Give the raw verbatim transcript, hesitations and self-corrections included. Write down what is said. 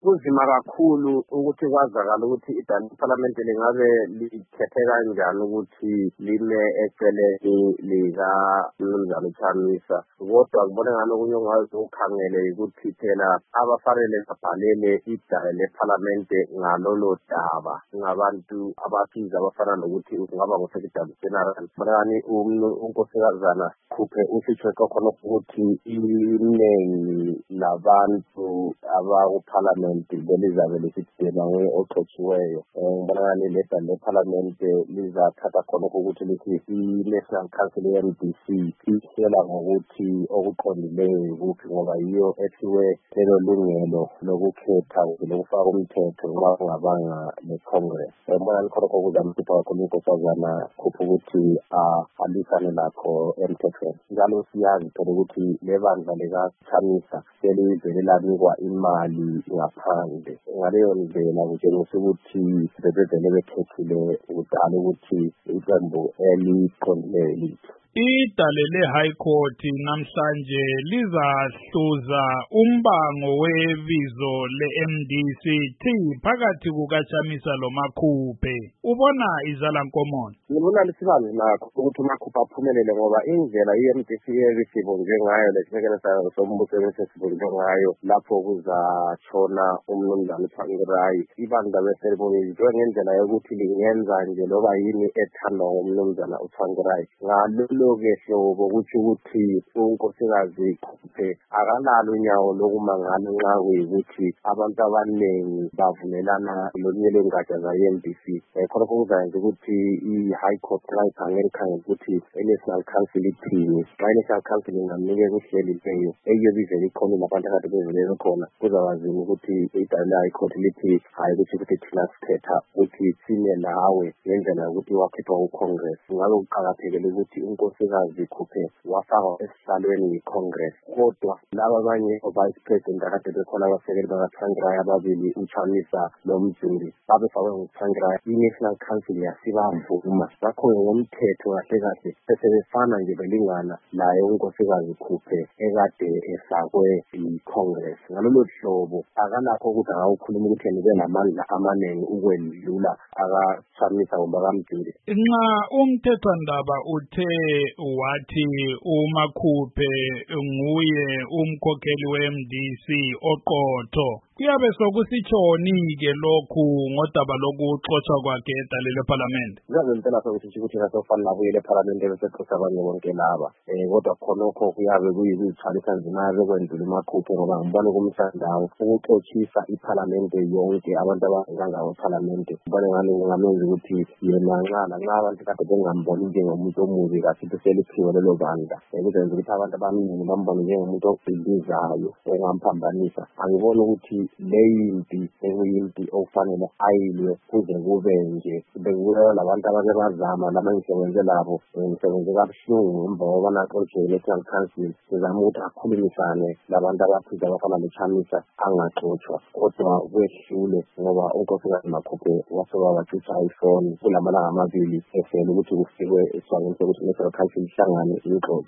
Kunzima kakhulu ukuthi kwazakala ukuthi idala iphalamende lingabe likhethe kanjani ukuthi lime eceleni lika Mnumzane Chamisa. Kodwa kubona ngani okunye ongazi ukhangele ukuthi phela abafanele babhalele idala lephalamende ngalolo daba ngabantu abasiza abafana nokuthi kungaba ngo-Secretary General. Kubona ngani unkosikazi Khuphe usitsho khona ukuthi iningi labantu abakuphalamende belizabe lisithela ngoye oxotshiweyo. Ngibona ngani leda lephalamende lizathatha khona ukuthi lithi i-National Council ye-M D C ihlela ngokuthi okuqondileyo kuphi ngoba yiyo ethiwe lelo lungelo lokukhetha lokufaka umthetho ngoba kungabanga le-Congress. Ngibona ngani khona okuzamkhipha kakhulu unkosazana Khuphe ukuthi alisane lakho emthethweni. Njalo siyazi phela ukuthi lebandla lika-Chamisa selivele lanikwa imali ngaphandle. Ngaleyo ndlela kutshengisa ukuthi bebevele bekhethile ukudala ukuthi iqembu eliqondileyo lithi. Idale le-High Court namhlanje lizahluza umbango webizo le-M D C T phakathi kukaChamisa loMakhuphe. Ubona izala Nkomola? Ngibona lisibanzi nakho ukuthi uMakhuphe aphumelele ngoba indlela i-M D C ebisibunjwe ngayo lesibekele sayo sombuso ebesibunjwe ngayo lapho kuzatshona uMnumzane Tsvangirai. Ibandla beselibunjwe ngendlela yokuthi lingenza nje loba yini ethandwa nguMnumzane uTsvangirai. Ngalolo-ke hlobo kuthi ukuthi unkosikazi Khuphe akalalo unyawo lokumangala nxa kuyikuthi abantu abaningi bavumelana lolunye lwengatsha za-M D C. Khona kuzayenza ukuthi i-High Court nxa ikhangele ikhangele ukuthi i-National Council ithini. Nxa i-National Council ingamnikeza uhleli leyo eyobe ivele ikhona labantu akade bevelele khona kuzawazima ukuthi idala le-High Court lithi hayi ukuthi ukuthi thina sikhetha ukuthi sime nawe ngendlela yokuthi wakhethwa ku-Congress. Ngabe kuqakathekile ukuthi unkosikazi Khuphe wafakwa esihlalweni yi-Congress. Kodwa laba abanye o-Vice President akade bekhona abasekeli bakaTsvangirai ababili uChamisa noMzuri babefakwe nguTsvangirai. I-National Council yasibavuma. Ngakho ngomthetho kahle kahle besebefana nje belingana naye unkosikazi Khuphe ekade efakwe yi-Congress. Ngalolo hlobo akalakho ukuthi angawukhuluma ukuthi nibe namandla amaningi ukwedlula akaChamisa kumbe akamjuri. Nxa umthethwandaba uthe wathi uMakhuphe nguye umkhokheli we-M D C oqotho, kuyabe sokusitshoni-ke lokhu ngodaba lokuxotshwa kwakhe edaleni lephalamende? Kuyabe impela sokuthi ukuthi nasofanele abuyele ephalamende besexotsha abanye bonke laba. Um kodwa khonokho kuyabe kuyikuzithwalisa nzima bekwendlula uMakhuphe ngoba ngibona kumhlandawo ukuxotshisa iphalamende yonke abantu abangangako ephalamende. Ngibona ngani kungamenza ukuthi yena nxa lanxa abantu kade bengamboni njengomuntu omubi kahle beseliphiwe lelo bandla. Kuzenza ukuthi abantu abaningi bambone njengomuntu obhilizayo ongamphambanisa. Angibona ukuthi leyimpi ekuyimpi okufanele ayilwe kuze kube nje bekuleyo labantu abake bazama lama ngisebenze labo ngisebenze kabuhlungu emva kokuba naxotshiwe i-National Council sizama ukuthi akhulumisane labantu abathize abafana noChamisa angaxotshwa kodwa kwehlule ngoba unkosikazi Makhuphe wasuka wacisha ifoni kulamalanga amabili efela ukuthi kufikwe esibangeni sokuthi i-National Council ihlangane ixoxe.